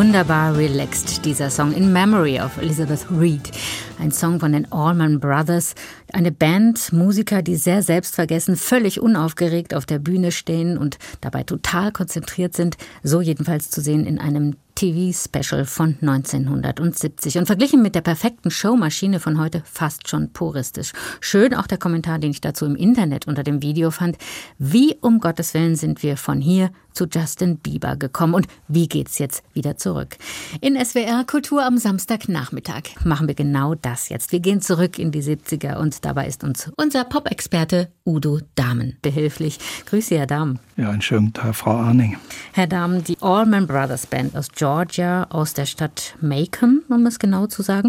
Wunderbar relaxed, dieser Song In Memory of Elizabeth Reed. Ein Song von den Allman Brothers. Eine Band, Musiker, die sehr selbstvergessen, völlig unaufgeregt auf der Bühne stehen und dabei total konzentriert sind. So jedenfalls zu sehen in einem TV-Special von 1970. Und verglichen mit der perfekten Showmaschine von heute fast schon puristisch. Schön auch der Kommentar, den ich dazu im Internet unter dem Video fand. Wie um Gottes Willen sind wir von hier zu Justin Bieber gekommen und wie geht's jetzt wieder zurück? In SWR Kultur am Samstagnachmittag machen wir genau das jetzt. Wir gehen zurück in die 70er und dabei ist uns unser Pop-Experte Udo Dahmen behilflich. Grüße, Herr Dahmen. Ja, einen schönen Tag, Frau Arning. Herr Dahmen, die Allman Brothers Band aus Georgia, aus der Stadt Macon, um es genau zu sagen.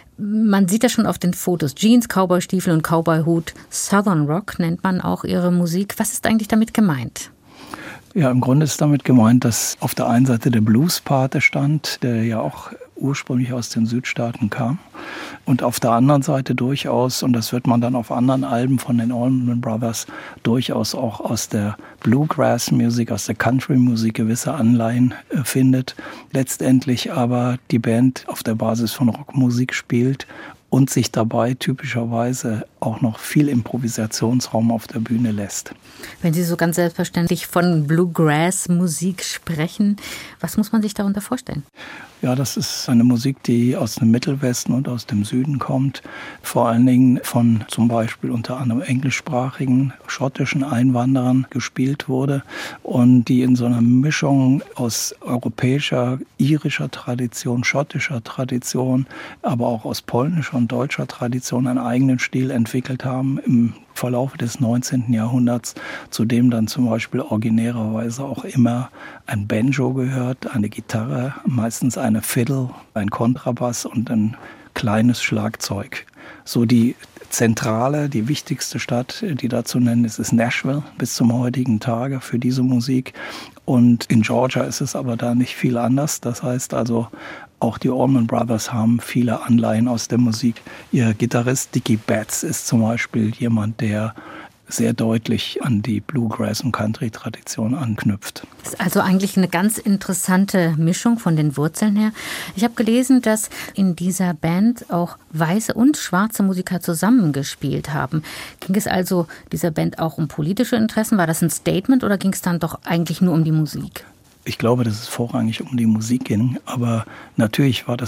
Man sieht das schon auf den Fotos. Jeans, Cowboystiefel und Cowboyhut. Southern Rock nennt man auch ihre Musik. Was ist eigentlich damit gemeint? Ja, im Grunde ist damit gemeint, dass auf der einen Seite der Blues-Pate stand, der ja auch ursprünglich aus den Südstaaten kam. Und auf der anderen Seite durchaus, und das wird man dann auf anderen Alben von den Allman Brothers, durchaus auch aus der Bluegrass-Musik, aus der Country-Musik gewisse Anleihen findet. Letztendlich aber die Band auf der Basis von Rockmusik spielt und sich dabei typischerweise auch noch viel Improvisationsraum auf der Bühne lässt. Wenn Sie so ganz selbstverständlich von Bluegrass-Musik sprechen, was muss man sich darunter vorstellen? Ja, das ist eine Musik, die aus dem Mittelwesten und aus dem Süden kommt. Vor allen Dingen von zum Beispiel unter anderem englischsprachigen schottischen Einwanderern gespielt wurde und die in so einer Mischung aus europäischer, irischer Tradition, schottischer Tradition, aber auch aus polnischer und deutscher Tradition einen eigenen Stil entwickelt haben im Verlauf des 19. Jahrhunderts, zu dem dann zum Beispiel originärerweise auch immer ein Banjo gehört, eine Gitarre, meistens eine Fiddle, ein Kontrabass und ein kleines Schlagzeug. So die zentrale, die wichtigste Stadt, die da zu nennen ist Nashville bis zum heutigen Tage für diese Musik. Und in Georgia ist es aber da nicht viel anders. Das heißt also, auch die Allman Brothers haben viele Anleihen aus der Musik. Ihr Gitarrist Dickie Betts ist zum Beispiel jemand, der sehr deutlich an die Bluegrass- und Country-Tradition anknüpft. Das ist also eigentlich eine ganz interessante Mischung von den Wurzeln her. Ich habe gelesen, dass in dieser Band auch weiße und schwarze Musiker zusammengespielt haben. Ging es also dieser Band auch um politische Interessen? War das ein Statement oder ging es dann doch eigentlich nur um die Musik? Ich glaube, dass es vorrangig um die Musik ging, aber natürlich war das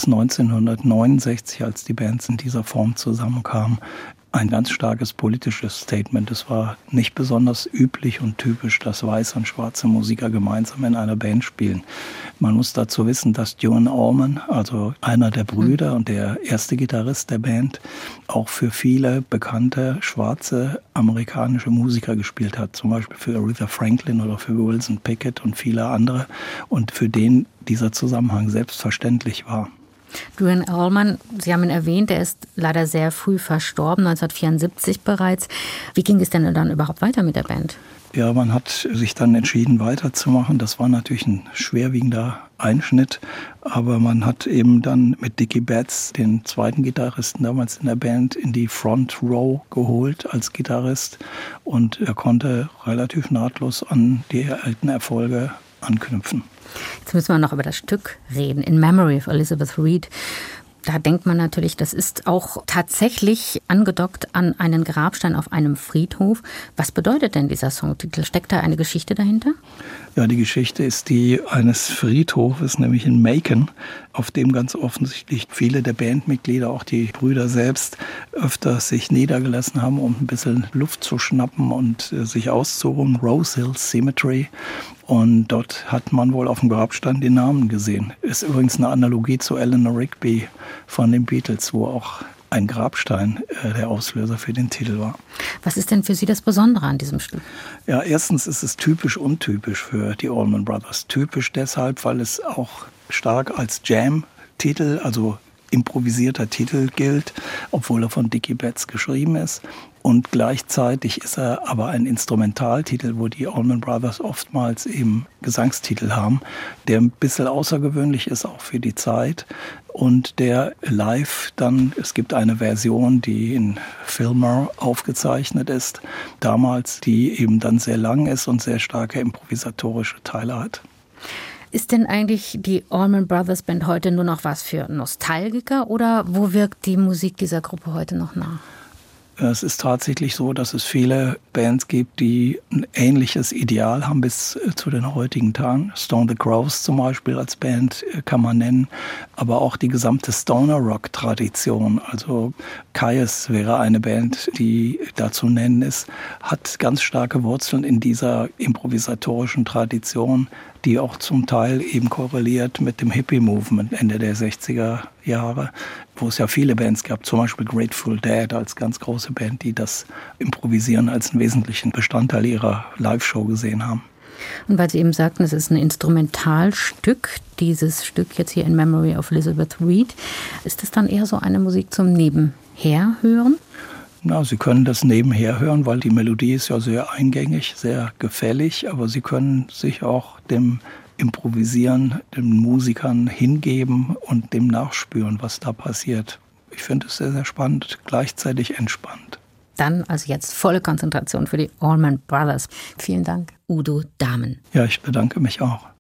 1969, als die Bands in dieser Form zusammenkamen, ein ganz starkes politisches Statement. Es war nicht besonders üblich und typisch, dass weiße und schwarze Musiker gemeinsam in einer Band spielen. Man muss dazu wissen, dass Duane Allman, also einer der Brüder und der erste Gitarrist der Band, auch für viele bekannte schwarze amerikanische Musiker gespielt hat. Zum Beispiel für Aretha Franklin oder für Wilson Pickett und viele andere. Und für den dieser Zusammenhang selbstverständlich war. Duane Allman, Sie haben ihn erwähnt, er ist leider sehr früh verstorben, 1974 bereits. Wie ging es denn dann überhaupt weiter mit der Band? Ja, man hat sich dann entschieden, weiterzumachen. Das war natürlich ein schwerwiegender Einschnitt, aber man hat eben dann mit Dickie Betts, den zweiten Gitarristen damals in der Band, in die Front Row geholt als Gitarrist und er konnte relativ nahtlos an die alten Erfolge anknüpfen. Jetzt müssen wir noch über das Stück reden, In Memory of Elizabeth Reed. Da denkt man natürlich, das ist auch tatsächlich angedockt an einen Grabstein auf einem Friedhof. Was bedeutet denn dieser Songtitel? Steckt da eine Geschichte dahinter? Ja, die Geschichte ist die eines Friedhofes, nämlich in Macon, auf dem ganz offensichtlich viele der Bandmitglieder, auch die Brüder selbst, öfter sich niedergelassen haben, um ein bisschen Luft zu schnappen und sich auszuruhen. Rose Hill Cemetery. Und dort hat man wohl auf dem Grabstein den Namen gesehen. Ist übrigens eine Analogie zu Eleanor Rigby von den Beatles, wo auch ein Grabstein der Auslöser für den Titel war. Was ist denn für Sie das Besondere an diesem Stück? Ja, erstens ist es typisch untypisch für die Allman Brothers. Typisch deshalb, weil es auch stark als Jam-Titel, also improvisierter Titel gilt, obwohl er von Dickie Betts geschrieben ist. Und gleichzeitig ist er aber ein Instrumentaltitel, wo die Allman Brothers oftmals eben Gesangstitel haben, der ein bisschen außergewöhnlich ist, auch für die Zeit. Und der live dann, es gibt eine Version, die in Fillmore aufgezeichnet ist, damals, die eben dann sehr lang ist und sehr starke improvisatorische Teile hat. Ist denn eigentlich die Allman Brothers Band heute nur noch was für Nostalgiker oder wo wirkt die Musik dieser Gruppe heute noch nach? Es ist tatsächlich so, dass es viele Bands gibt, die ein ähnliches Ideal haben bis zu den heutigen Tagen. Stone the Crows zum Beispiel als Band kann man nennen, aber auch die gesamte Stoner-Rock-Tradition. Also Kyuss wäre eine Band, die da zu nennen ist, hat ganz starke Wurzeln in dieser improvisatorischen Tradition, die auch zum Teil eben korreliert mit dem Hippie-Movement Ende der 60er Jahre, wo es ja viele Bands gab, zum Beispiel Grateful Dead als ganz große Band, die das Improvisieren als einen wesentlichen Bestandteil ihrer Live-Show gesehen haben. Und weil Sie eben sagten, es ist ein Instrumentalstück, dieses Stück jetzt hier in Memory of Elizabeth Reed, ist das dann eher so eine Musik zum Nebenherhören? Na, Sie können das nebenher hören, weil die Melodie ist ja sehr eingängig, sehr gefällig, aber Sie können sich auch dem Improvisieren, den Musikern hingeben und dem nachspüren, was da passiert. Ich finde es sehr, sehr spannend, gleichzeitig entspannt. Dann also jetzt volle Konzentration für die Allman Brothers. Vielen Dank, Udo Dahmen. Ja, ich bedanke mich auch.